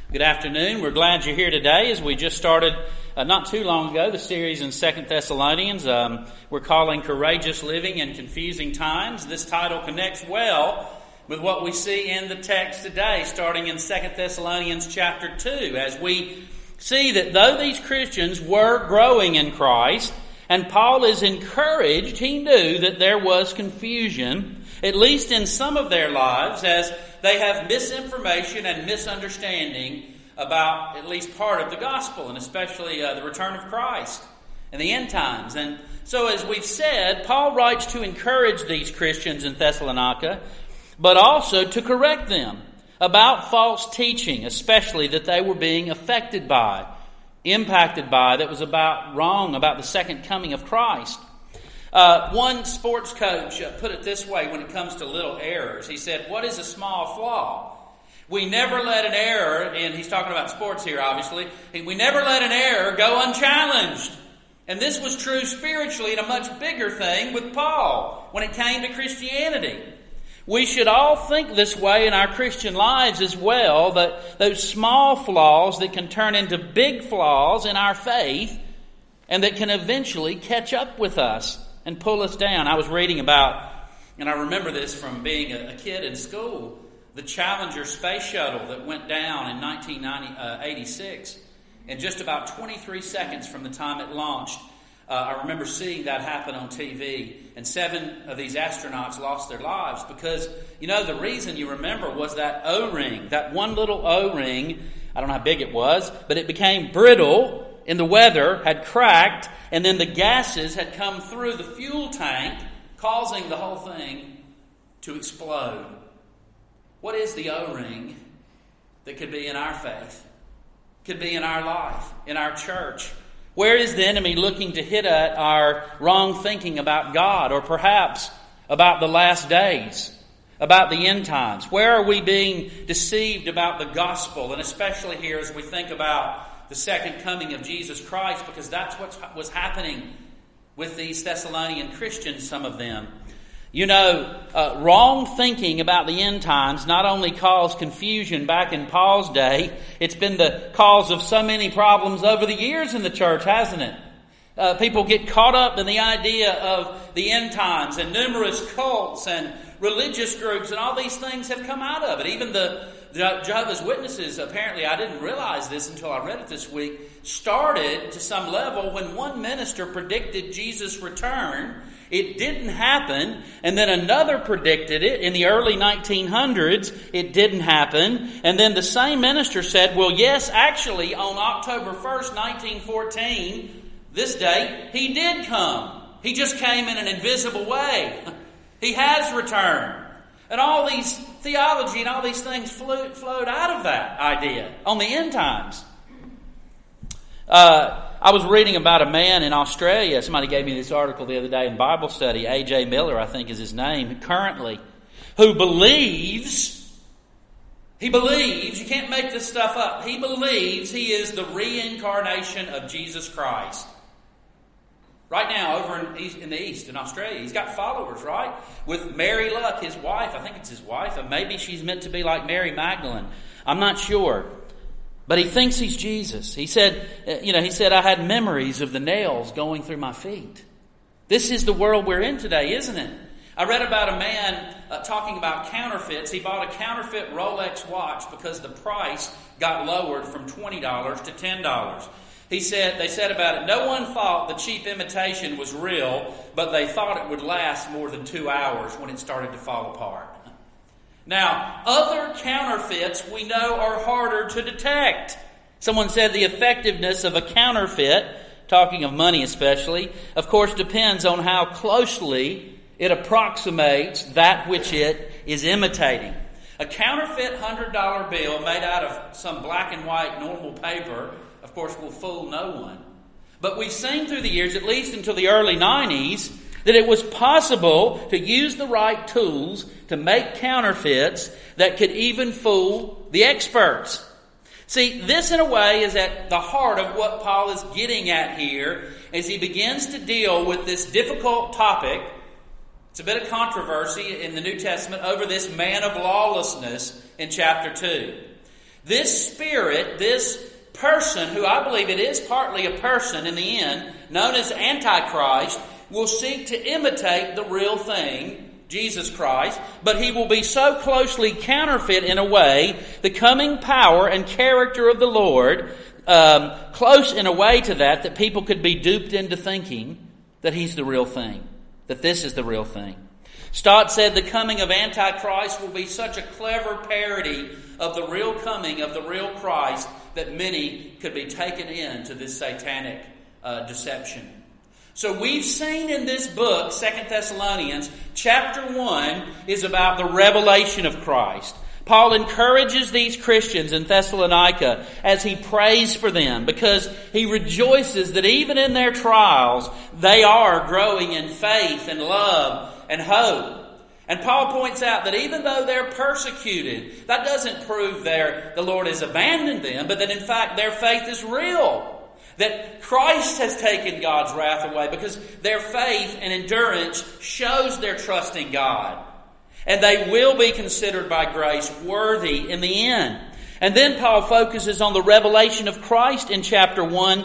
Good afternoon. We're glad you're here today as we just started not too long ago the series in 2 Thessalonians. We're calling Courageous Living in Confusing Times. This title connects well with what we see in the text today, starting in 2 Thessalonians chapter 2, as we see that though these Christians were growing in Christ, and Paul is encouraged, he knew that there was confusion, at least in some of their lives, as they have misinformation and misunderstanding about at least part of the gospel, and especially the return of Christ and the end times. And so, as we've said, Paul writes to encourage these Christians in Thessalonica, but also to correct them about false teaching, especially that they were being affected by, impacted by, that was about the second coming of Christ. One sports coach put it this way when it comes to little errors. He said, "What is a small flaw? We never let an error," and he's talking about sports here, obviously, "we never let an error go unchallenged." And this was true spiritually in a much bigger thing with Paul when it came to Christianity. We should all think this way in our Christian lives as well, that those small flaws that can turn into big flaws in our faith and that can eventually catch up with us and pull us down. I was reading about, and I remember this from being a kid in school, the Challenger space shuttle that went down in 1986. And just about 23 seconds from the time it launched, I remember seeing that happen on TV. And 7 of these astronauts lost their lives because, the reason you remember was that O-ring, that one little O-ring. I don't know how big it was, but it became brittle in the weather, had cracked, and then the gases had come through the fuel tank, causing the whole thing to explode. What is the O-ring that could be in our faith? Could be in our life, in our church? Where is the enemy looking to hit at our wrong thinking about God, or perhaps about the last days, about the end times? Where are we being deceived about the gospel, and especially here as we think about the second coming of Jesus Christ, because that's what was happening with these Thessalonian Christians, some of them. Wrong thinking about the end times not only caused confusion back in Paul's day, it's been the cause of so many problems over the years in the church, hasn't it? People get caught up in the idea of the end times, and numerous cults and religious groups and all these things have come out of it. Even the Jehovah's Witnesses, apparently, I didn't realize this until I read it this week, started to some level when one minister predicted Jesus' return. It didn't happen, and then another predicted it in the early 1900s. It didn't happen, and then the same minister said, well, yes, actually, on October 1st, 1914, this day, he did come. He just came in an invisible way. He has returned. And all these theology and all these things flowed out of that idea on the end times. I was reading about a man in Australia. Somebody gave me this article the other day in Bible study. A.J. Miller, I think is his name, currently, who believes, you can't make this stuff up, he believes he is the reincarnation of Jesus Christ. Right now, over in the East, in Australia, he's got followers, right? With Mary Luck, his wife. I think it's his wife. And maybe she's meant to be like Mary Magdalene. I'm not sure. But he thinks he's Jesus. He said, I had memories of the nails going through my feet. This is the world we're in today, isn't it? I read about a man talking about counterfeits. He bought a counterfeit Rolex watch because the price got lowered from $20 to $10. They said about it, no one thought the cheap imitation was real, but they thought it would last more than 2 hours when it started to fall apart. Now, other counterfeits we know are harder to detect. Someone said the effectiveness of a counterfeit, talking of money especially, of course depends on how closely it approximates that which it is imitating. A counterfeit $100 bill made out of some black and white normal paper, of course, will fool no one. But we've seen through the years, at least until the early 90s, that it was possible to use the right tools to make counterfeits that could even fool the experts. See, this in a way is at the heart of what Paul is getting at here as he begins to deal with this difficult topic. It's a bit of controversy in the New Testament over this man of lawlessness in chapter 2. This spirit, this person, who I believe it is partly a person in the end, known as Antichrist, will seek to imitate the real thing, Jesus Christ, but he will be so closely counterfeit in a way, the coming power and character of the Lord, close in a way to that people could be duped into thinking that he's the real thing, that this is the real thing. Stott said the coming of Antichrist will be such a clever parody of the real coming of the real Christ that many could be taken into this satanic deception. So we've seen in this book, 2 Thessalonians, chapter 1 is about the revelation of Christ. Paul encourages these Christians in Thessalonica as he prays for them, because he rejoices that even in their trials, they are growing in faith and love and hope. And Paul points out that even though they're persecuted, that doesn't prove the Lord has abandoned them, but that in fact their faith is real. That Christ has taken God's wrath away because their faith and endurance shows their trust in God. And they will be considered by grace worthy in the end. And then Paul focuses on the revelation of Christ in chapter 1,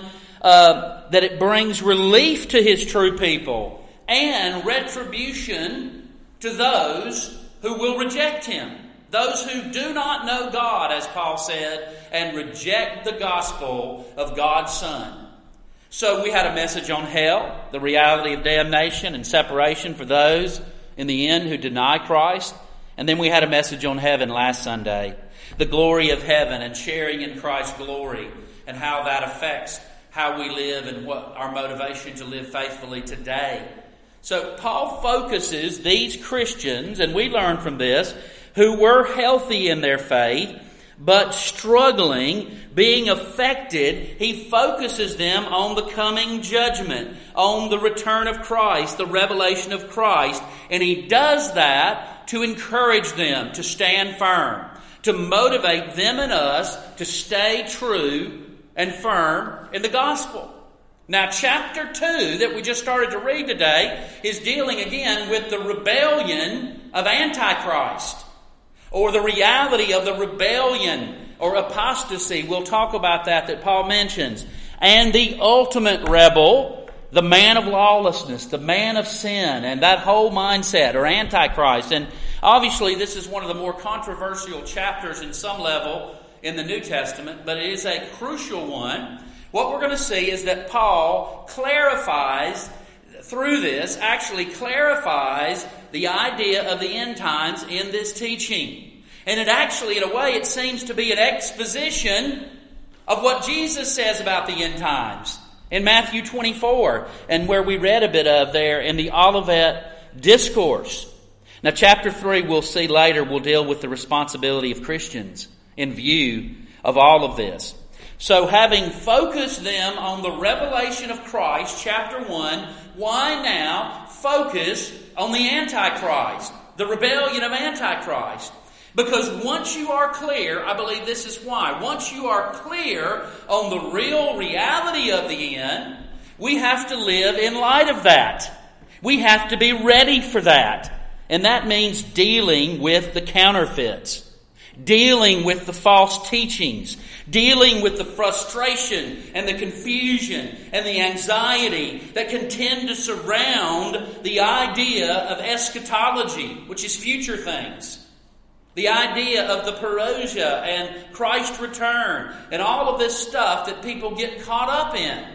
that it brings relief to his true people and retribution to those who will reject him. Those who do not know God, as Paul said, and reject the gospel of God's Son. So we had a message on hell, the reality of damnation and separation for those in the end who deny Christ. And then we had a message on heaven last Sunday, the glory of heaven and sharing in Christ's glory and how that affects how we live and what our motivation to live faithfully today. So Paul focuses these Christians, and we learn from this, who were healthy in their faith, but struggling, being affected, he focuses them on the coming judgment, on the return of Christ, the revelation of Christ. And he does that to encourage them to stand firm, to motivate them and us to stay true and firm in the gospel. Now, chapter 2 that we just started to read today is dealing again with the rebellion of Antichrist, or the reality of the rebellion or apostasy. We'll talk about that Paul mentions. And the ultimate rebel, the man of lawlessness, the man of sin, and that whole mindset, or Antichrist. And obviously this is one of the more controversial chapters in some level in the New Testament, but it is a crucial one. What we're going to see is that Paul clarifies through this, actually clarifies the idea of the end times in this teaching. And it actually, in a way, it seems to be an exposition of what Jesus says about the end times in Matthew 24, and where we read a bit of there in the Olivet Discourse. Now, chapter 3, we'll see later, will deal with the responsibility of Christians in view of all of this. So having focused them on the revelation of Christ, chapter 1, why now focus on the Antichrist, the rebellion of Antichrist? Because once you are clear, I believe this is why, once you are clear on the real reality of the end, we have to live in light of that. We have to be ready for that. And that means dealing with the counterfeits, dealing with the false teachings, dealing with the frustration and the confusion and the anxiety that can tend to surround the idea of eschatology, which is future things. The idea of the parousia and Christ's return and all of this stuff that people get caught up in.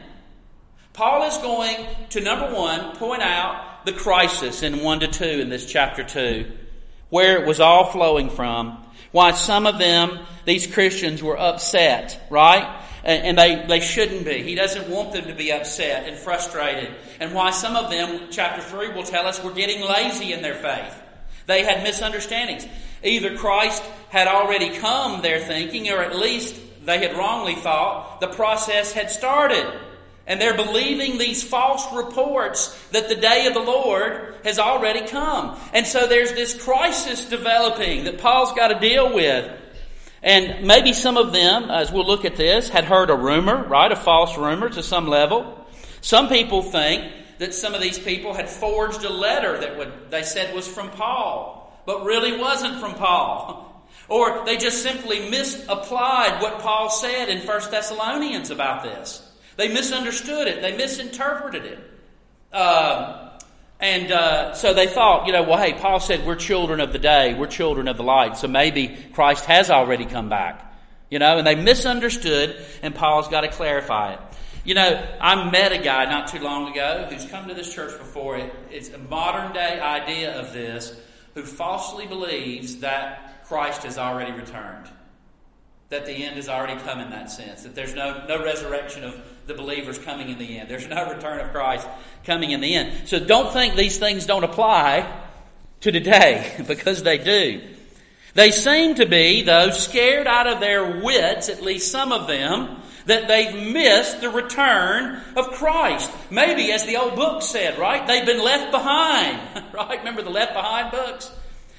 Paul is going to, number one, point out the crisis in 1-2 in this chapter 2, where it was all flowing from. Why some of them, these Christians, were upset, right? And they shouldn't be. He doesn't want them to be upset and frustrated. And why some of them, chapter 3 will tell us, were getting lazy in their faith. They had misunderstandings. Either Christ had already come, they're thinking, or at least they had wrongly thought the process had started. And they're believing these false reports that the day of the Lord has already come. And so there's this crisis developing that Paul's got to deal with. And maybe some of them, as we'll look at this, had heard a rumor, right? A false rumor to some level. Some people think that some of these people had forged a letter that they said was from Paul, but really wasn't from Paul. Or they just simply misapplied what Paul said in 1 Thessalonians about this. They misunderstood it. They misinterpreted it. So they thought, hey, Paul said we're children of the day. We're children of the light. So maybe Christ has already come back. And they misunderstood, and Paul's got to clarify it. I met a guy not too long ago who's come to this church before. It's a modern day idea of this, who falsely believes that Christ has already returned. That the end has already come in that sense. That there's no resurrection of the believers coming in the end. There's no return of Christ coming in the end. So don't think these things don't apply to today, because they do. They seem to be, though, scared out of their wits, at least some of them, that they've missed the return of Christ. Maybe, as the old book said, right? They've been left behind, right? Remember the Left Behind books?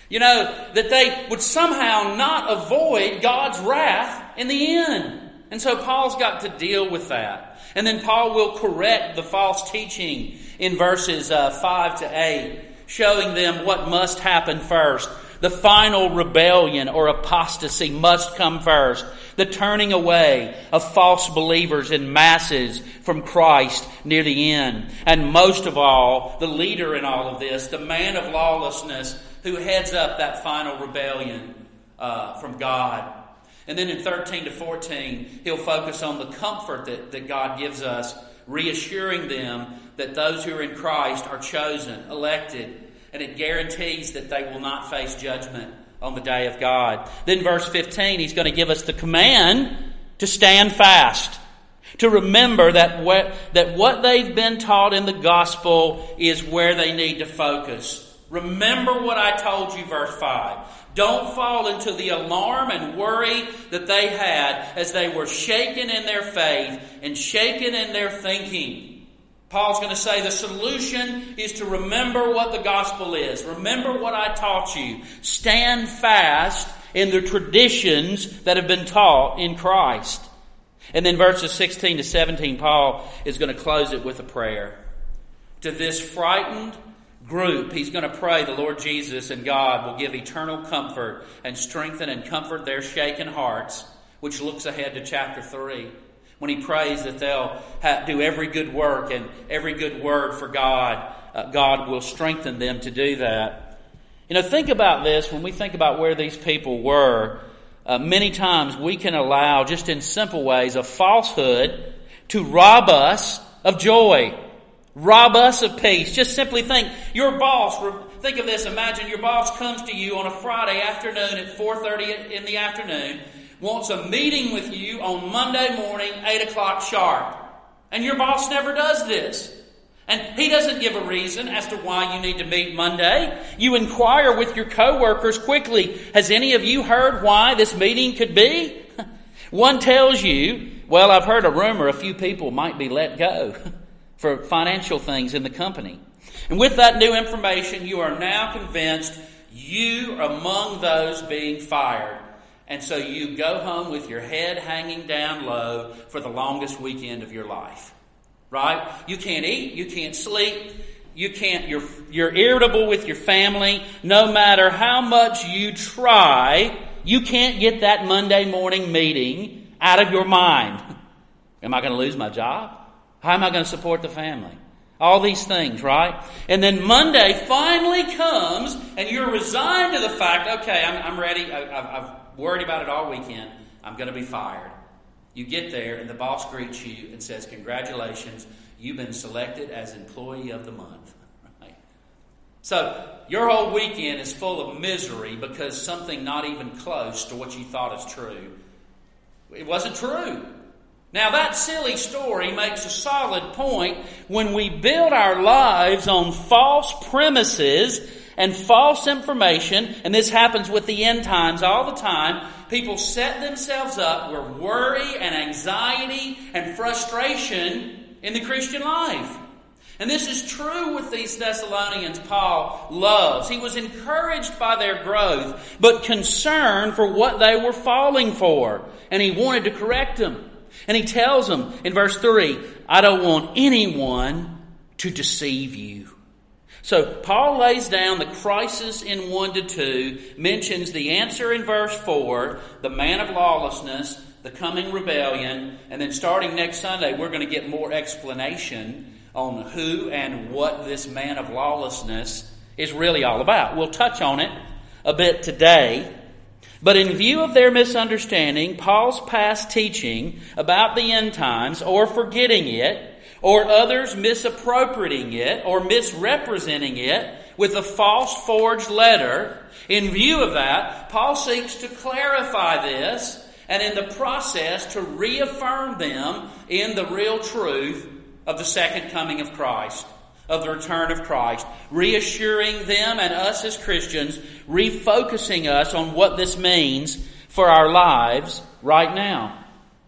That they would somehow not avoid God's wrath in the end. And so Paul's got to deal with that. And then Paul will correct the false teaching in verses 5 to 8, showing them what must happen first. The final rebellion or apostasy must come first. The turning away of false believers in masses from Christ near the end. And most of all, the leader in all of this, the man of lawlessness, who heads up that final rebellion from God. And then in 13 to 14, he'll focus on the comfort that God gives us, reassuring them that those who are in Christ are chosen, elected, and it guarantees that they will not face judgment on the day of God. Then verse 15, he's going to give us the command to stand fast, to remember that what they've been taught in the gospel is where they need to focus. Remember what I told you, verse 5. Don't fall into the alarm and worry that they had as they were shaken in their faith and shaken in their thinking. Paul's going to say the solution is to remember what the gospel is. Remember what I taught you. Stand fast in the traditions that have been taught in Christ. And then verses 16 to 17, Paul is going to close it with a prayer. To this frightened group, he's going to pray the Lord Jesus and God will give eternal comfort and strengthen and comfort their shaken hearts, which looks ahead to chapter 3, when he prays that they'll do every good work and every good word for God. God will strengthen them to do that. Think about this. When we think about where these people were, many times we can allow, just in simple ways, a falsehood to rob us of joy. Rob us of peace. Just simply think, your boss, think of this, imagine your boss comes to you on a Friday afternoon at 4:30 in the afternoon, wants a meeting with you on Monday morning, 8 o'clock sharp. And your boss never does this. And he doesn't give a reason as to why you need to meet Monday. You inquire with your coworkers quickly, has any of you heard why this meeting could be? One tells you, well, I've heard a rumor a few people might be let go for financial things in the company. And with that new information, you are now convinced you are among those being fired. And so you go home with your head hanging down low for the longest weekend of your life. Right? You can't eat, you can't sleep, you're irritable with your family. No matter how much you try, you can't get that Monday morning meeting out of your mind. Am I going to lose my job? How am I going to support the family? All these things, right? And then Monday finally comes and you're resigned to the fact, okay, I'm ready. I've worried about it all weekend. I'm going to be fired. You get there and the boss greets you and says, congratulations, you've been selected as employee of the month. Right? So your whole weekend is full of misery because something not even close to what you thought is true. It wasn't true. Now that silly story makes a solid point. When we build our lives on false premises and false information, and this happens with the end times all the time, people set themselves up where worry and anxiety and frustration in the Christian life. And this is true with these Thessalonians Paul loves. He was encouraged by their growth, but concerned for what they were falling for. And he wanted to correct them. And he tells them in verse 3, I don't want anyone to deceive you. So Paul lays down the crisis in 1 to 2, mentions the answer in verse 4, the man of lawlessness, the coming rebellion, and then starting next Sunday we're going to get more explanation on who and what this man of lawlessness is really all about. We'll touch on it a bit today. But in view of their misunderstanding, Paul's past teaching about the end times, or forgetting it, or others misappropriating it, or misrepresenting it with a false forged letter, in view of that, Paul seeks to clarify this, and in the process to reaffirm them in the real truth of the second coming of Christ, of the return of Christ, reassuring them and us as Christians, refocusing us on what this means for our lives right now.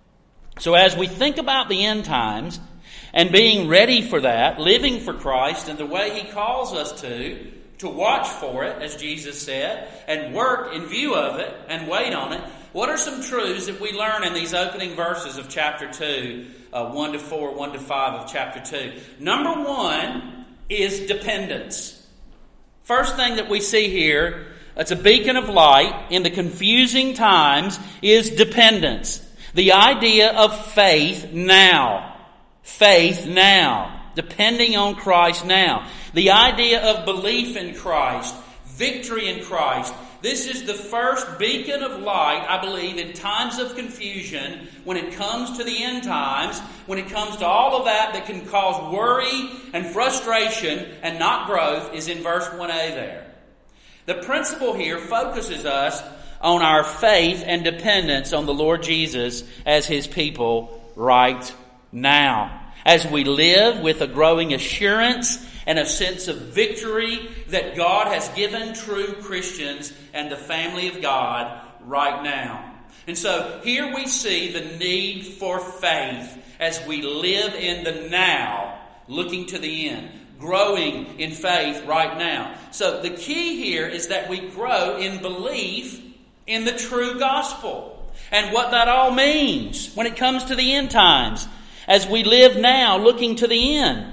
So as we think about the end times and being ready for that, living for Christ in the way He calls us to watch for it, as Jesus said, and work in view of it and wait on it, what are some truths that we learn in these opening verses of chapter 2, 1 to 4, 1 to 5 of chapter 2? Number one is dependence. First thing that we see here, it's a beacon of light in the confusing times, is dependence. The idea of faith now. Faith now. Depending on Christ now. The idea of belief in Christ. Victory in Christ. This is the first beacon of light, I believe, in times of confusion, when it comes to the end times, when it comes to all of that can cause worry and frustration and not growth, is in verse 1a there. The principle here focuses us on our faith and dependence on the Lord Jesus as His people right now. As we live with a growing assurance and a sense of victory that God has given true Christians and the family of God right now. And so here we see the need for faith as we live in the now, looking to the end, growing in faith right now. So the key here is that we grow in belief in the true gospel and what that all means when it comes to the end times, as we live now looking to the end.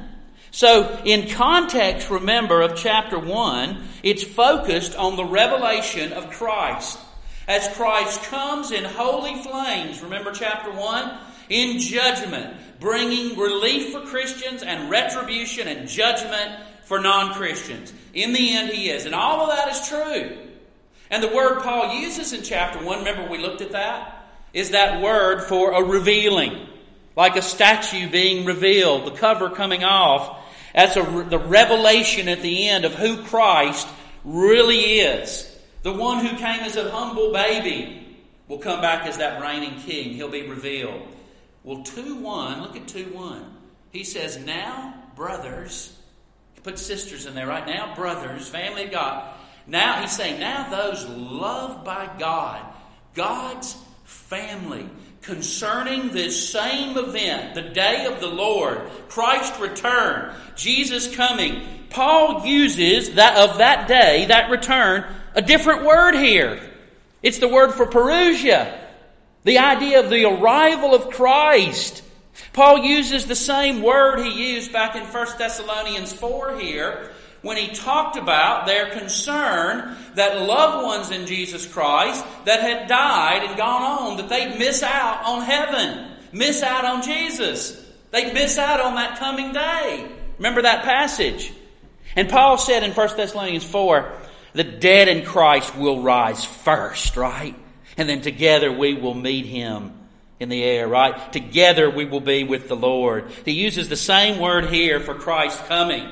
So, in context, remember, of chapter 1, it's focused on the revelation of Christ. As Christ comes in holy flames, remember chapter 1? In judgment, bringing relief for Christians and retribution and judgment for non-Christians. In the end, He is. And all of that is true. And the word Paul uses in chapter 1, remember we looked at that? Is that word for a revealing. Like a statue being revealed, the cover coming off. That's the revelation at the end of who Christ really is. The one who came as a humble baby will come back as that reigning king. He'll be revealed. Well, 2:1, look at 2:1. He says, now, brothers, put sisters in there right now, brothers, family of God. Now, he's saying, now those loved by God, God's family, concerning this same event, the day of the Lord, Christ's return, Jesus coming, Paul uses that day, that return, a different word here. It's the word for parousia, the idea of the arrival of Christ. Paul uses the same word he used back in 1 Thessalonians 4 here, when he talked about their concern that loved ones in Jesus Christ that had died and gone on, that they'd miss out on heaven, miss out on Jesus. They'd miss out on that coming day. Remember that passage? And Paul said in 1 Thessalonians 4, the dead in Christ will rise first, right? And then together we will meet Him in the air, right? Together we will be with the Lord. He uses the same word here for Christ's coming.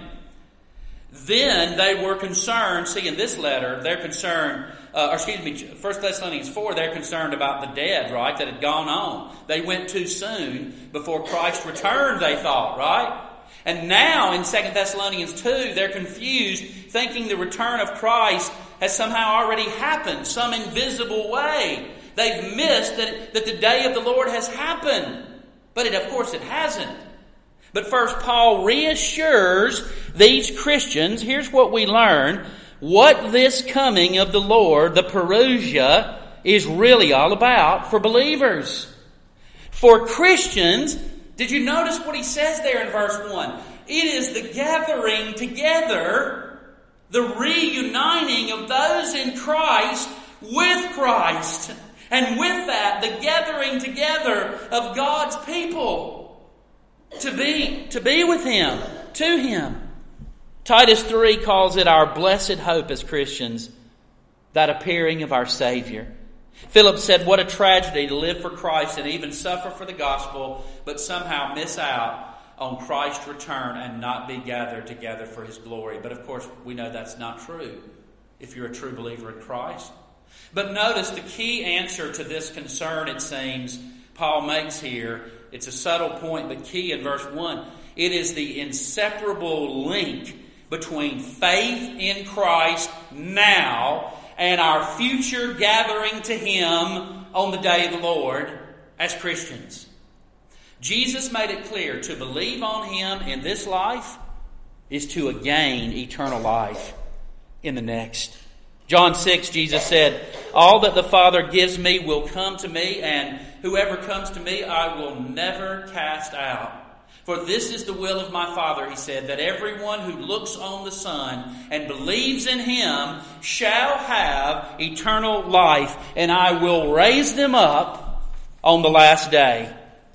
Then they were concerned, see in this letter, they're concerned, 1 Thessalonians 4, they're concerned about the dead, right, that had gone on. They went too soon before Christ returned, they thought, right? And now in 2 Thessalonians 2, they're confused, thinking the return of Christ has somehow already happened, some invisible way. They've missed that the day of the Lord has happened. But of course it hasn't. But first, Paul reassures these Christians, here's what we learn, what this coming of the Lord, the parousia, is really all about for believers. For Christians, did you notice what he says there in verse 1? It is the gathering together The reuniting of those in Christ with Christ. And with that, the gathering together of God's people to be with Him, to Him. Titus 3 calls it our blessed hope as Christians, that appearing of our Savior. Philip said, what a tragedy to live for Christ and even suffer for the gospel, but somehow miss out on Christ's return and not be gathered together for His glory. But of course, we know that's not true if you're a true believer in Christ. But notice the key answer to this concern, it seems, Paul makes here. It's a subtle point, but key in verse 1. It is the inseparable link between faith in Christ now and our future gathering to Him on the day of the Lord as Christians. Jesus made it clear to believe on Him in this life is to gain eternal life in the next. John 6, Jesus said, all that the Father gives me will come to me, and whoever comes to me I will never cast out. For this is the will of my Father, He said, that everyone who looks on the Son and believes in Him shall have eternal life, and I will raise them up on the last day.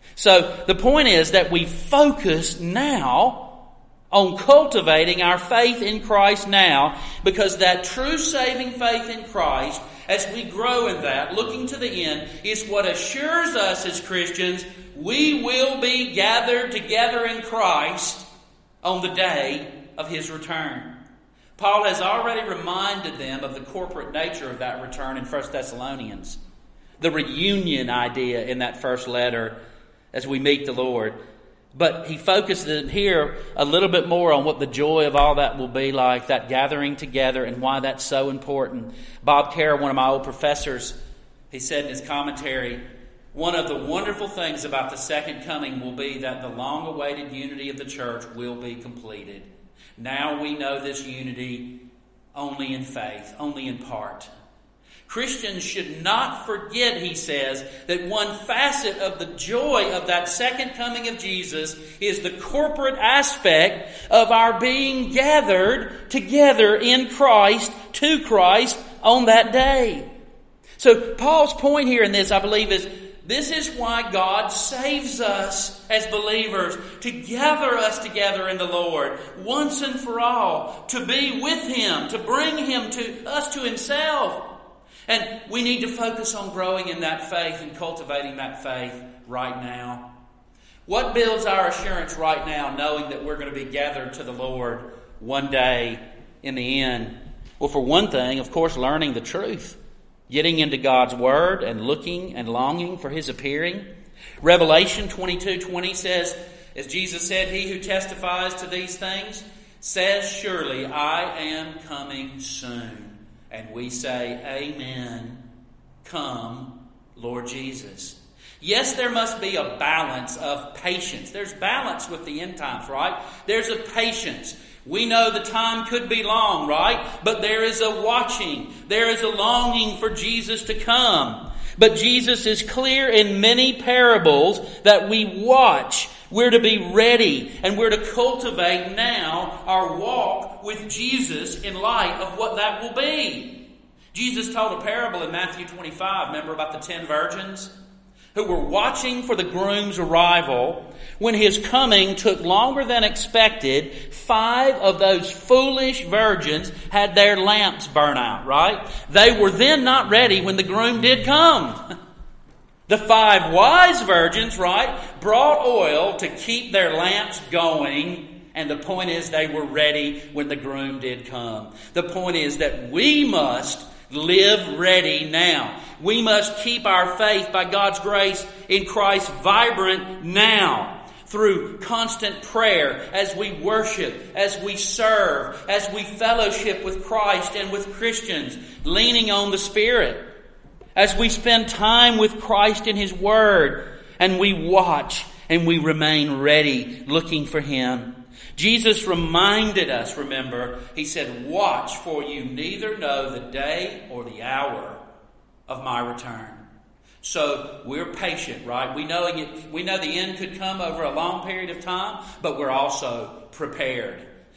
So the point is that we focus now on cultivating our faith in Christ now, because that true saving faith in Christ, as we grow in that, looking to the end, is what assures us as Christians we will be gathered together in Christ on the day of His return. Paul has already reminded them of the corporate nature of that return in 1 Thessalonians. The reunion idea in that first letter as we meet the Lord. But he focuses here a little bit more on what the joy of all that will be like, that gathering together, and why that's so important. Bob Kerr, one of my old professors, he said in his commentary, one of the wonderful things about the second coming will be that the long-awaited unity of the church will be completed. Now we know this unity only in faith, only in part. Christians should not forget, he says, that one facet of the joy of that second coming of Jesus is the corporate aspect of our being gathered together in Christ, to Christ, on that day. So Paul's point here in this, I believe, is this is why God saves us as believers, to gather us together in the Lord once and for all, to be with Him, to bring Him to us to Himself. And we need to focus on growing in that faith and cultivating that faith right now. What builds our assurance right now, knowing that we're going to be gathered to the Lord one day in the end? Well, for one thing, of course, learning the truth. Getting into God's Word and looking and longing for His appearing. Revelation 22:20 says, as Jesus said, he who testifies to these things says, surely I am coming soon. And we say, amen. Come, Lord Jesus. Yes, there must be a balance of patience. There's balance with the end times, right? There's a patience. We know the time could be long, right? But there is a watching. There is a longing for Jesus to come. But Jesus is clear in many parables that we watch. We're to be ready, and we're to cultivate now our walk with Jesus in light of what that will be. Jesus told a parable in Matthew 25, remember about the 10 virgins who were watching for the groom's arrival. When his coming took longer than expected, 5 of those foolish virgins had their lamps burn out, right? They were then not ready when the groom did come. The 5 wise virgins, right, brought oil to keep their lamps going. And the point is they were ready when the groom did come. The point is that we must live ready now. We must keep our faith by God's grace in Christ vibrant now. Through constant prayer, as we worship, as we serve, as we fellowship with Christ and with Christians, leaning on the Spirit. As we spend time with Christ in His Word, and we watch and we remain ready, looking for Him. Jesus reminded us, remember, He said, watch, for you neither know the day or the hour of my return. So we're patient, right? We know the end could come over a long period of time, but we're also prepared.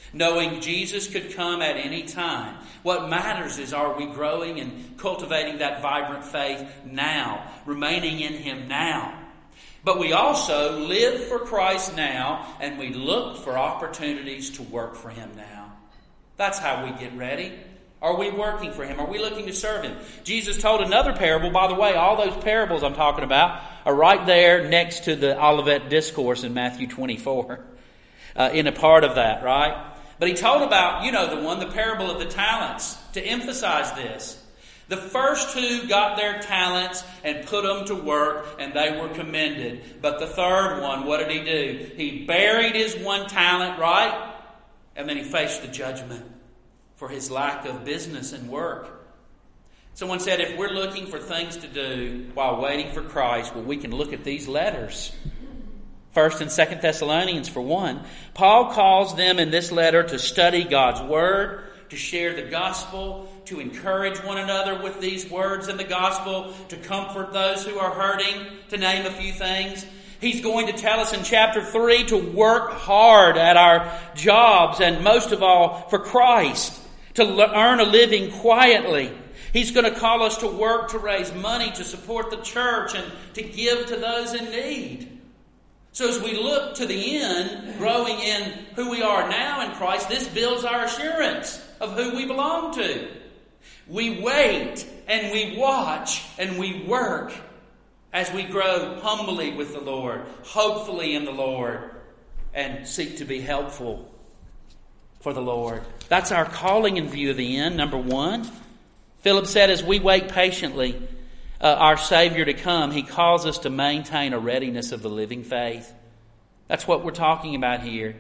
knowing Jesus could come at any time. What matters is, are we growing and cultivating that vibrant faith now, remaining in Him now? But we also live for Christ now, and we look for opportunities to work for Him now. That's how we get ready. Are we working for Him? Are we looking to serve Him? Jesus told another parable. By the way, all those parables I'm talking about are right there next to the Olivet Discourse in Matthew 24. In a part of that, right? But He told about, the parable of the talents, to emphasize this. The first two got their talents and put them to work, and they were commended. But the third one, what did he do? He buried his one talent, right? And then he faced the judgment for his lack of business and work. Someone said, if we're looking for things to do while waiting for Christ, well, we can look at these letters. 1 and 2 Thessalonians, for one. Paul calls them in this letter to study God's Word, to share the gospel, to encourage one another with these words in the gospel, to comfort those who are hurting, to name a few things. He's going to tell us in chapter 3 to work hard at our jobs, and most of all for Christ, to earn a living quietly. He's going to call us to work to raise money to support the church and to give to those in need. So as we look to the end, growing in who we are now in Christ, this builds our assurance of who we belong to. We wait and we watch and we work as we grow humbly with the Lord, hopefully in the Lord, and seek to be helpful for the Lord. That's our calling in view of the end, number one. Philip said, as we wait patiently our Savior to come, He calls us to maintain a readiness of the living faith. That's what we're talking about here.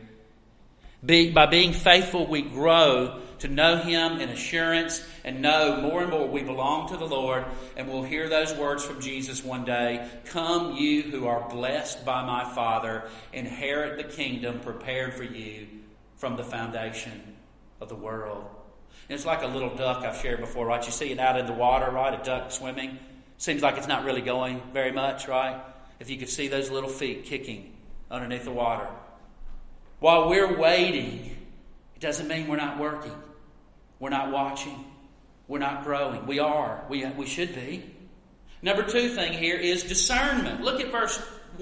By being faithful, we grow to know Him in assurance and know more and more we belong to the Lord, and we'll hear those words from Jesus one day. Come, you who are blessed by my Father, inherit the kingdom prepared for you from the foundation of the world. And it's like a little duck I've shared before, right? You see it out in the water, right? A duck swimming. Seems like it's not really going very much, right? If you could see those little feet kicking underneath the water. While we're waiting, it doesn't mean we're not working. We're not watching. We're not growing. We are. We should be. Number two thing here is discernment. Look at verse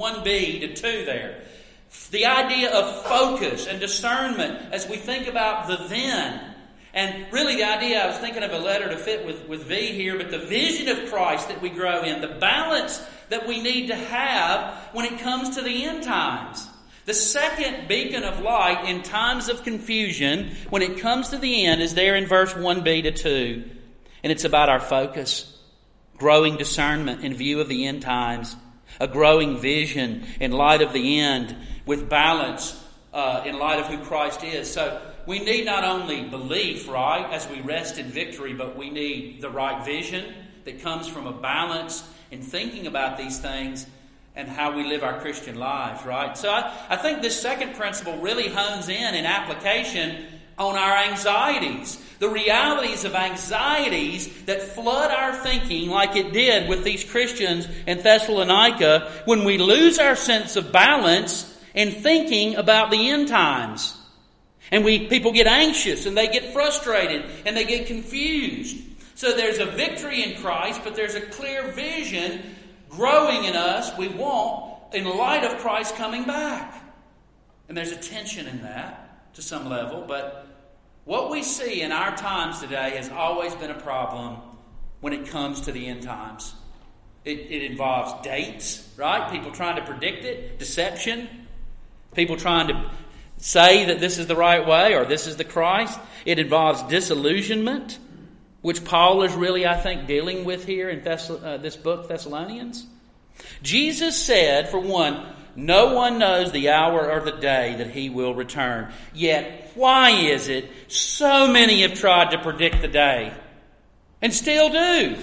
1b to 2 there. The idea of focus and discernment as we think about the then. And really the idea, I was thinking of a letter to fit with V here, but the vision of Christ that we grow in, the balance that we need to have when it comes to the end times. The second beacon of light in times of confusion, when it comes to the end, is there in verse 1b to 2. And it's about our focus, growing discernment in view of the end times, a growing vision in light of the end, with balance in light of who Christ is. So we need not only belief, right, as we rest in victory, but we need the right vision that comes from a balance in thinking about these things and how we live our Christian lives, right? So I think this second principle really hones in application on our anxieties. The realities of anxieties that flood our thinking like it did with these Christians in Thessalonica when we lose our sense of balance in thinking about the end times. And people get anxious and they get frustrated and they get confused. So there's a victory in Christ, but there's a clear vision growing in us we want in light of Christ coming back. And there's a tension in that to some level, but what we see in our times today has always been a problem when it comes to the end times. It involves dates, right? People trying to predict it, deception, people trying to say that this is the right way or this is the Christ. It involves disillusionment, which Paul is really, I think, dealing with here in this book, Thessalonians. Jesus said, for one, no one knows the hour or the day that He will return. Yet, why is it so many have tried to predict the day and still do?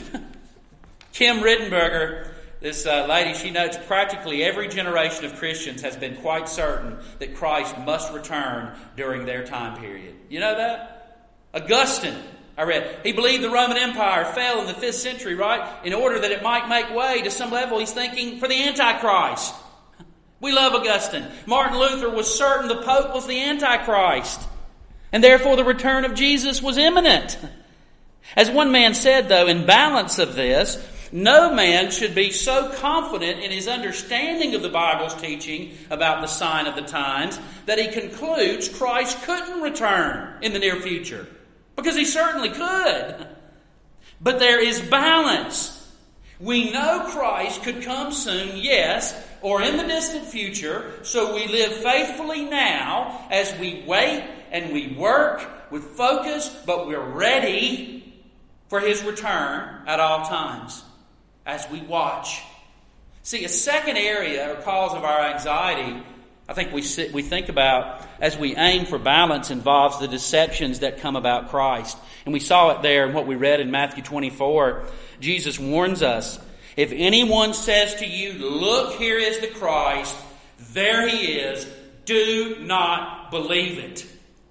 Kim Rittenberger, this lady, she notes practically every generation of Christians has been quite certain that Christ must return during their time period. You know that? Augustine, I read, he believed the Roman Empire fell in the 5th century, right? In order that it might make way to some level, he's thinking for the Antichrist. We love Augustine. Martin Luther was certain the Pope was the Antichrist. And therefore the return of Jesus was imminent. As one man said, though, in balance of this, no man should be so confident in his understanding of the Bible's teaching about the sign of the times that he concludes Christ couldn't return in the near future. Because he certainly could. But there is balance. We know Christ could come soon, yes, or in the distant future, so we live faithfully now as we wait and we work with focus, but we're ready for His return at all times as we watch. See, a second area or cause of our anxiety, I think we think about as we aim for balance, involves the deceptions that come about Christ. And we saw it there in what we read in Matthew 24. Jesus warns us, if anyone says to you, look, here is the Christ, there He is, do not believe it.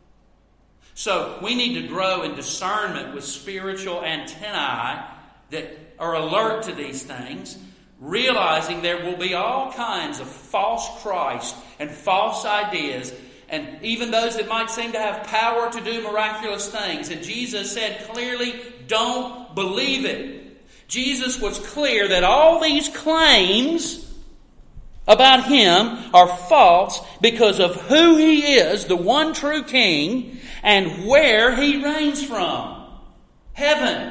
So we need to grow in discernment with spiritual antennae that are alert to these things, realizing there will be all kinds of false Christ and false ideas, and even those that might seem to have power to do miraculous things. And Jesus said clearly, don't believe it. Jesus was clear that all these claims about Him are false because of who He is, the one true King, and where He reigns from. Heaven,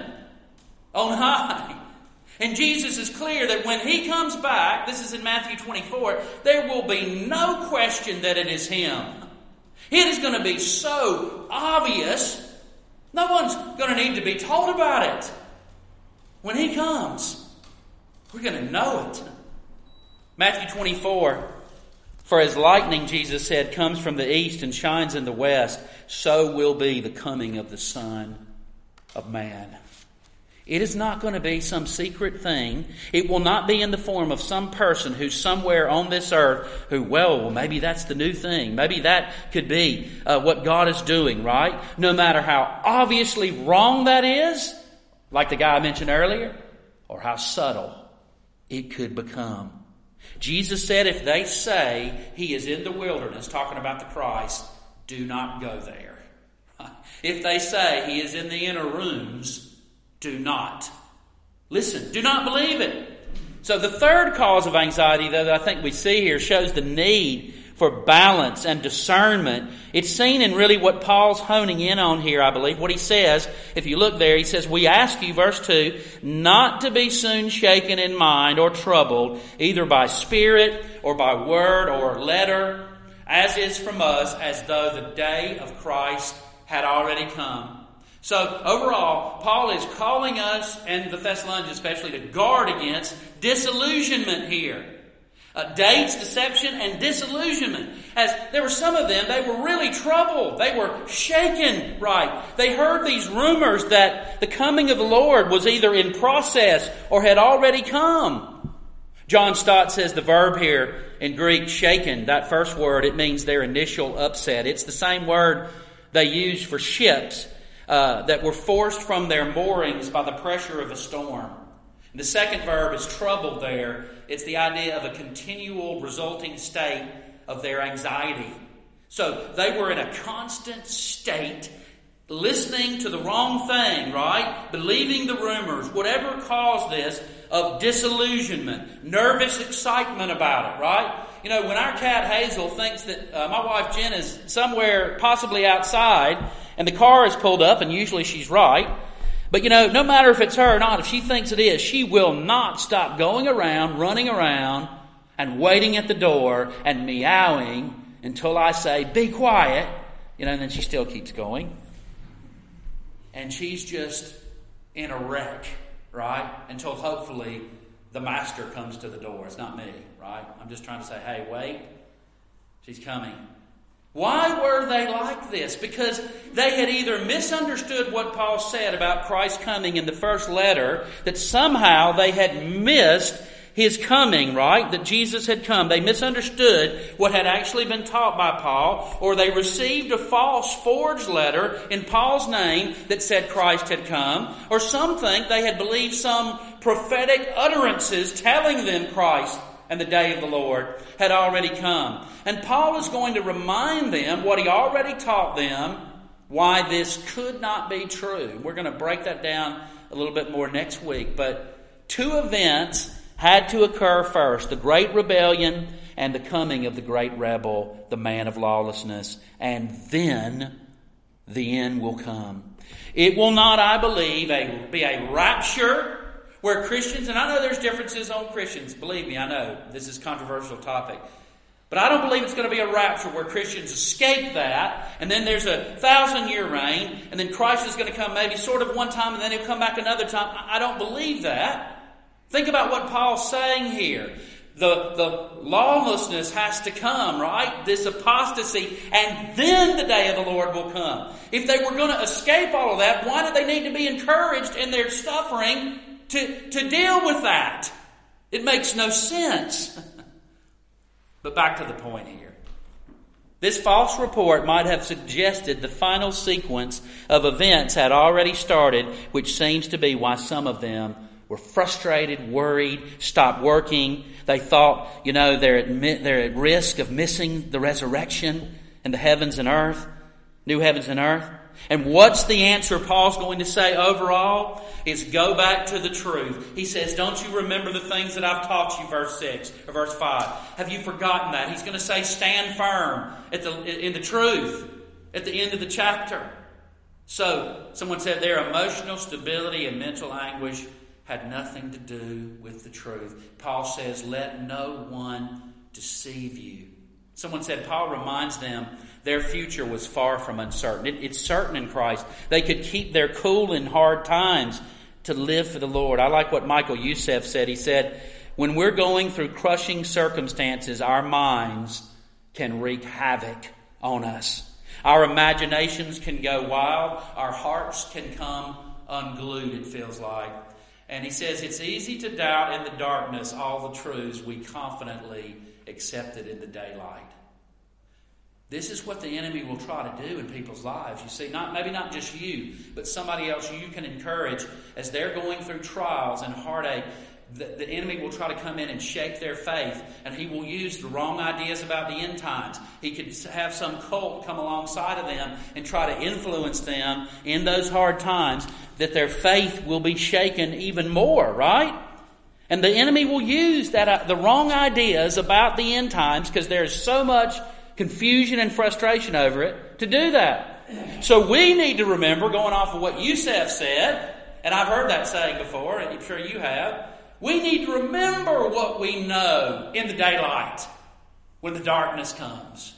on high. And Jesus is clear that when He comes back, this is in Matthew 24, there will be no question that it is Him. It is going to be so obvious, no one's going to need to be told about it. When He comes, we're going to know it. Matthew 24, for as lightning, Jesus said, comes from the east and shines in the west, so will be the coming of the Son of Man. It is not going to be some secret thing. It will not be in the form of some person who's somewhere on this earth who, well, maybe that's the new thing. Maybe that could be what God is doing, right? No matter how obviously wrong that is, like the guy I mentioned earlier, or how subtle it could become. Jesus said if they say He is in the wilderness, talking about the Christ, do not go there. If they say He is in the inner rooms, do not. Listen, do not believe it. So the third cause of anxiety that I think we see here shows the need for balance and discernment. It's seen in really what Paul's honing in on here, I believe. What he says, if you look there, he says, we ask you, verse 2, not to be soon shaken in mind or troubled, either by spirit or by word or letter, as is from us, as though the day of Christ had already come. So overall, Paul is calling us, and the Thessalonians especially, to guard against disillusionment here. Dates, deception, and disillusionment. As there were some of them, they were really troubled. They were shaken, right? They heard these rumors that the coming of the Lord was either in process or had already come. John Stott says the verb here in Greek, shaken, that first word, it means their initial upset. It's the same word they used for ships that were forced from their moorings by the pressure of a storm. The second verb is troubled there. It's the idea of a continual resulting state of their anxiety. So they were in a constant state, listening to the wrong thing, right? Believing the rumors, whatever caused this, of disillusionment, nervous excitement about it, right? You know, when our cat Hazel thinks that my wife Jen is somewhere possibly outside and the car is pulled up, and usually she's right, but you know, no matter if it's her or not, if she thinks it is, she will not stop going around, running around, and waiting at the door and meowing until I say, be quiet. You know, and then she still keeps going. And she's just in a wreck, right? Until hopefully the master comes to the door. It's not me, right? I'm just trying to say, hey, wait. She's coming. Why were they like this? Because they had either misunderstood what Paul said about Christ coming in the first letter, that somehow they had missed His coming, right? That Jesus had come. They misunderstood what had actually been taught by Paul, or they received a false forged letter in Paul's name that said Christ had come, or some think they had believed some prophetic utterances telling them Christ and the day of the Lord had already come. And Paul is going to remind them what he already taught them why this could not be true. We're going to break that down a little bit more next week. But two events had to occur first: the great rebellion and the coming of the great rebel, the man of lawlessness. And then the end will come. It will not, I believe, be a rapture where Christians, and I know there's differences on Christians. Believe me, I know this is a controversial topic. But I don't believe it's going to be a rapture where Christians escape that, and then there's a 1,000-year reign, and then Christ is going to come maybe sort of one time, and then he'll come back another time. I don't believe that. Think about what Paul's saying here. The lawlessness has to come, right? This apostasy, and then the day of the Lord will come. If they were going to escape all of that, why do they need to be encouraged in their suffering to deal with that? It makes no sense. But back to the point here. This false report might have suggested the final sequence of events had already started, which seems to be why some of them were frustrated, worried, stopped working. They thought, they're at risk of missing the resurrection and the heavens and earth, new heavens and earth. And what's the answer Paul's going to say overall? Is go back to the truth. He says, don't you remember the things that I've taught you, verse 6 or verse 5? Have you forgotten that? He's going to say, stand firm in the truth at the end of the chapter. So, someone said their emotional stability and mental anguish had nothing to do with the truth. Paul says, let no one deceive you. Someone said Paul reminds them their future was far from uncertain. It's certain in Christ. They could keep their cool in hard times to live for the Lord. I like what Michael Youssef said. He said, when we're going through crushing circumstances, our minds can wreak havoc on us. Our imaginations can go wild. Our hearts can come unglued, it feels like. And he says it's easy to doubt in the darkness all the truths we confidently accepted in the daylight. This is what the enemy will try to do in people's lives. You see, maybe not just you, but somebody else you can encourage as they're going through trials and heartache. The enemy will try to come in and shake their faith, and he will use the wrong ideas about the end times. He could have some cult come alongside of them and try to influence them in those hard times that their faith will be shaken even more, right? And the enemy will use the wrong ideas about the end times, because there's so much confusion and frustration over it, to do that. So we need to remember, going off of what Youssef said, and I've heard that saying before, and I'm sure you have, we need to remember what we know in the daylight when the darkness comes.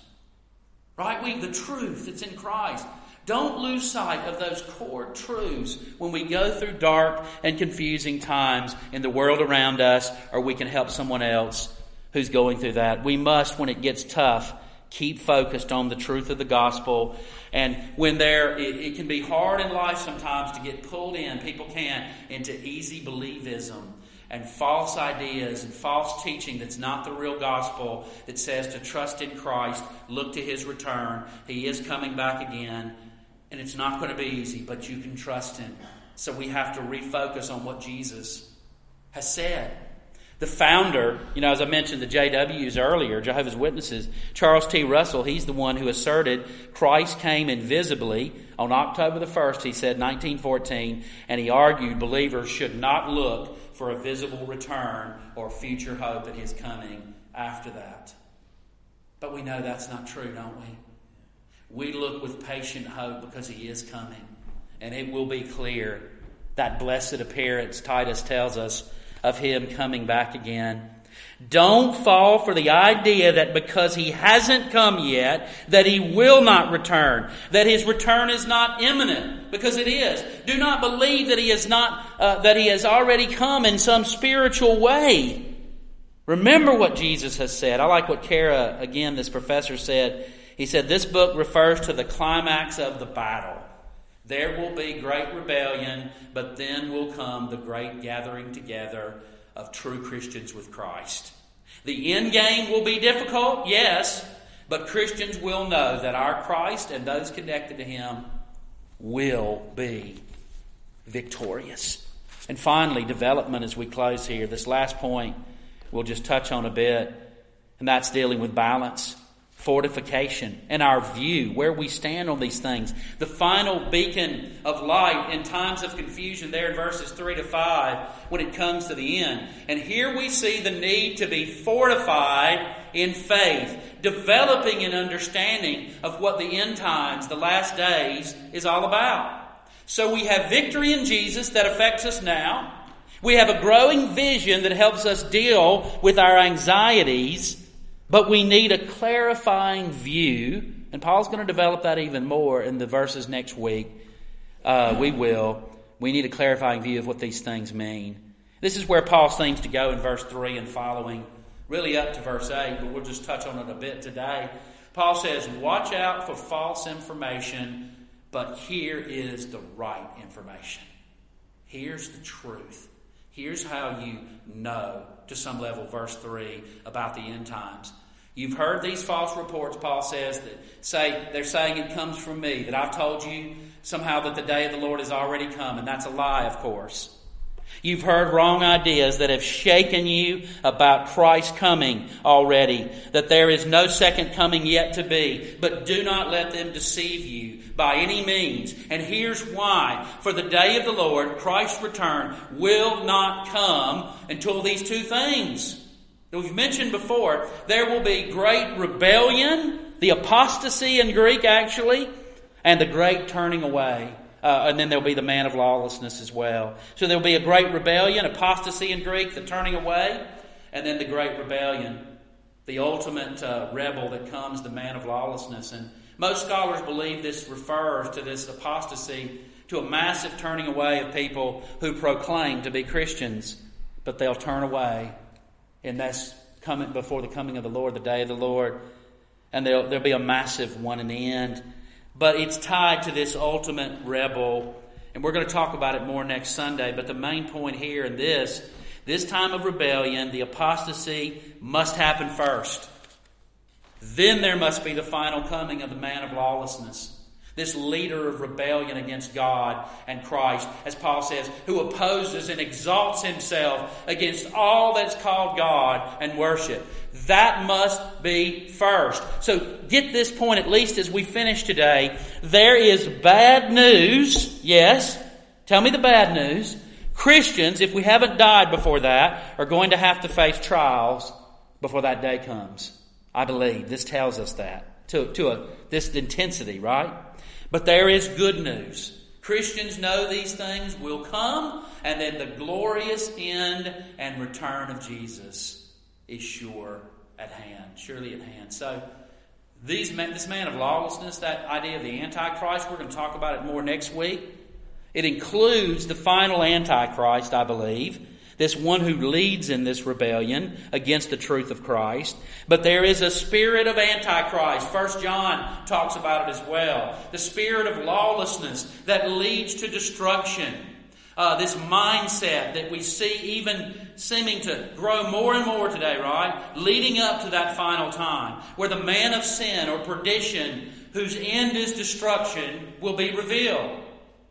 Right? The truth that's in Christ. Don't lose sight of those core truths when we go through dark and confusing times in the world around us, or we can help someone else who's going through that. We must, when it gets tough, keep focused on the truth of the gospel. And when it can be hard in life sometimes to get pulled in, people can, into easy believism and false ideas and false teaching that's not the real gospel, that says to trust in Christ, look to His return. He is coming back again, and it's not going to be easy, but you can trust Him. So we have to refocus on what Jesus has said. The founder, as I mentioned, the JWs earlier, Jehovah's Witnesses, Charles T. Russell, he's the one who asserted Christ came invisibly on October the 1st, he said, 1914, and he argued believers should not look for a visible return or future hope at His coming after that. But we know that's not true, don't we? We look with patient hope because He is coming, and it will be clear, that blessed appearance, Titus tells us, of Him coming back again. Don't fall for the idea that because He hasn't come yet, that He will not return, that His return is not imminent, because it is. Do not believe that He is not, that He has already come in some spiritual way. Remember what Jesus has said. I like what Kara, again, this professor said. He said, this book refers to the climax of the battle. There will be great rebellion, but then will come the great gathering together of true Christians with Christ. The end game will be difficult, yes, but Christians will know that our Christ and those connected to Him will be victorious. And finally, development as we close here. This last point we'll just touch on a bit, and that's dealing with balance. fortification and our view, where we stand on these things. The final beacon of light in times of confusion there in verses 3 to 5 when it comes to the end. And here we see the need to be fortified in faith, developing an understanding of what the end times, the last days, is all about. So we have victory in Jesus that affects us now. We have a growing vision that helps us deal with our anxieties, but we need a clarifying view, and Paul's going to develop that even more in the verses next week. We need a clarifying view of what these things mean. This is where Paul seems to go in verse 3 and following, really up to verse 8, but we'll just touch on it a bit today. Paul says, watch out for false information, but here is the right information. Here's the truth. Here's how you know, to some level, verse 3, about the end times. You've heard these false reports, Paul says, that they're saying it comes from me, that I've told you somehow that the day of the Lord has already come, and that's a lie, of course. You've heard wrong ideas that have shaken you about Christ's coming already, that there is no second coming yet to be, but do not let them deceive you by any means. And here's why. For the day of the Lord, Christ's return, will not come until these two things that we've mentioned before. There will be great rebellion, the apostasy in Greek actually, and the great turning away. And then there'll be the man of lawlessness as well. So there'll be a great rebellion, apostasy in Greek, the turning away, and then the great rebellion, the ultimate rebel that comes, the man of lawlessness. And most scholars believe this refers to this apostasy, to a massive turning away of people who proclaim to be Christians, but they'll turn away, and that's coming before the coming of the Lord, the day of the Lord, and there'll be a massive one in the end. But it's tied to this ultimate rebel. And we're going to talk about it more next Sunday. But the main point here in this time of rebellion, the apostasy must happen first. Then there must be the final coming of the man of lawlessness. This leader of rebellion against God and Christ, as Paul says, who opposes and exalts himself against all that's called God and worship. That must be first. So get this point, at least as we finish today. There is bad news. Yes. Tell me the bad news. Christians, if we haven't died before that, are going to have to face trials before that day comes. I believe this tells us that to this intensity, right? But there is good news. Christians know these things will come, and that the glorious end and return of Jesus is surely at hand. So this man of lawlessness, that idea of the Antichrist, we're going to talk about it more next week. It includes the final Antichrist, I believe, this one who leads in this rebellion against the truth of Christ. But there is a spirit of Antichrist. 1 John talks about it as well. The spirit of lawlessness that leads to destruction. This mindset that we see even seeming to grow more and more today, right? Leading up to that final time, where the man of sin or perdition, whose end is destruction, will be revealed.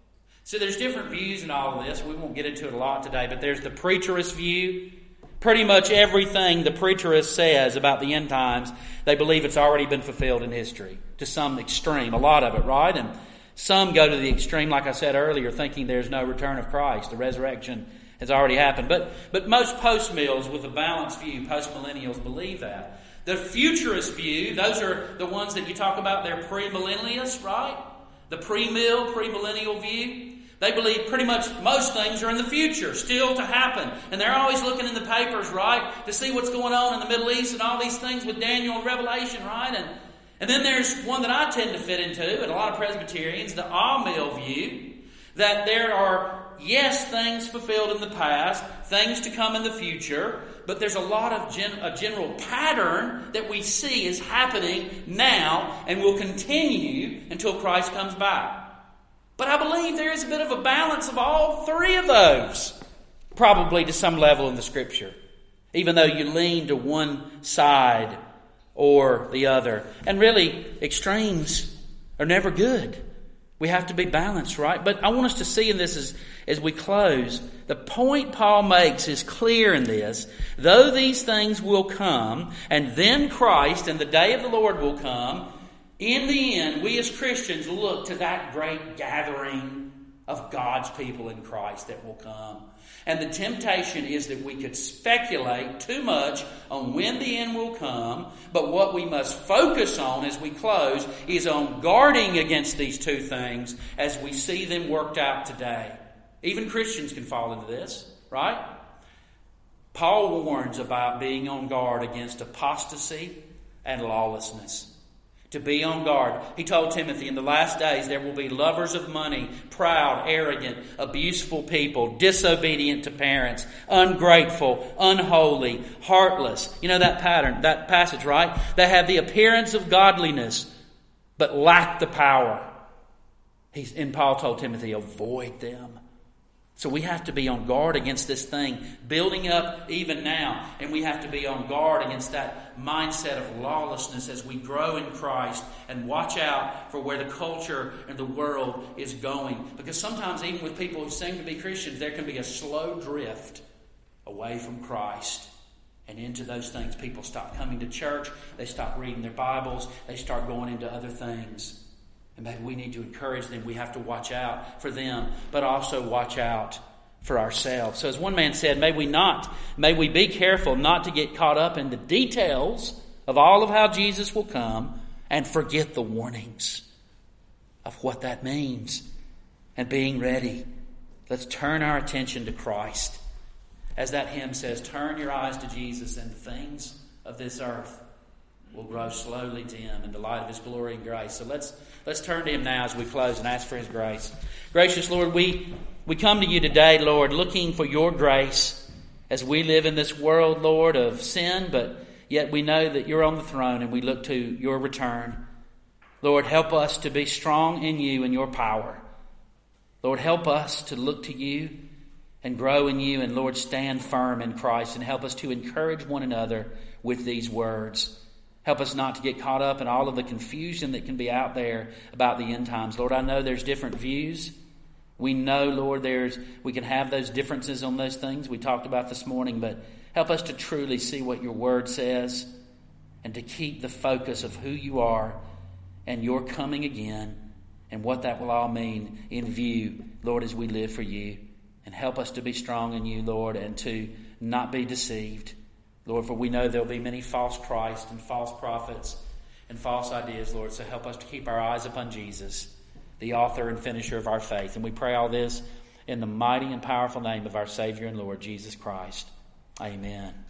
So there's different views in all of this. We won't get into it a lot today, but there's the preterist view. Pretty much everything the preterist says about the end times, they believe it's already been fulfilled in history to some extreme. A lot of it, right? And some go to the extreme, like I said earlier, thinking there's no return of Christ. The resurrection has already happened. But most post-mills with a balanced view, post-millennials, believe that. The futurist view, those are the ones that you talk about, they're premillennialists, right? The pre-mill, premillennial view. They believe pretty much most things are in the future, still to happen. And they're always looking in the papers, right, to see what's going on in the Middle East and all these things with Daniel and Revelation, right? And then there's one that I tend to fit into, and a lot of Presbyterians, the all-mill view, that there are, yes, things fulfilled in the past, things to come in the future, but there's a lot of a general pattern that we see is happening now and will continue until Christ comes back. But I believe there is a bit of a balance of all three of those, probably to some level in the Scripture, even though you lean to one side or the other. And really, extremes are never good. We have to be balanced, right? But I want us to see in this as we close, the point Paul makes is clear in this. Though these things will come, and then Christ and the day of the Lord will come, in the end, we as Christians look to that great gathering of God's people in Christ that will come. And the temptation is that we could speculate too much on when the end will come, but what we must focus on as we close is on guarding against these two things as we see them worked out today. Even Christians can fall into this, right? Paul warns about being on guard against apostasy and lawlessness. To be on guard. He told Timothy, in the last days there will be lovers of money, proud, arrogant, abuseful people, disobedient to parents, ungrateful, unholy, heartless. You know that pattern, that passage, right? They have the appearance of godliness, but lack the power. And Paul told Timothy, avoid them. So we have to be on guard against this thing building up even now. And we have to be on guard against that mindset of lawlessness as we grow in Christ and watch out for where the culture and the world is going. Because sometimes even with people who seem to be Christians, there can be a slow drift away from Christ and into those things. People stop coming to church. They stop reading their Bibles. They start going into other things. And maybe we need to encourage them. We have to watch out for them, but also watch out for ourselves. So as one man said, may we be careful not to get caught up in the details of all of how Jesus will come and forget the warnings of what that means and being ready. Let's turn our attention to Christ. As that hymn says, turn your eyes to Jesus, and the things of this earth will grow slowly dim in the light of His glory and grace. So let's turn to Him now as we close and ask for His grace. Gracious Lord, we come to You today, Lord, looking for Your grace as we live in this world, Lord, of sin, but yet we know that You're on the throne and we look to Your return. Lord, help us to be strong in You and Your power. Lord, help us to look to You and grow in You, and Lord, stand firm in Christ, and help us to encourage one another with these words. Help us not to get caught up in all of the confusion that can be out there about the end times. Lord, I know there's different views. We know, Lord, we can have those differences on those things we talked about this morning, but help us to truly see what Your Word says and to keep the focus of who You are and Your coming again and what that will all mean in view, Lord, as we live for You. And help us to be strong in You, Lord, and to not be deceived. Lord, for we know there will be many false Christs and false prophets and false ideas, Lord. So help us to keep our eyes upon Jesus, the author and finisher of our faith. And we pray all this in the mighty and powerful name of our Savior and Lord, Jesus Christ. Amen.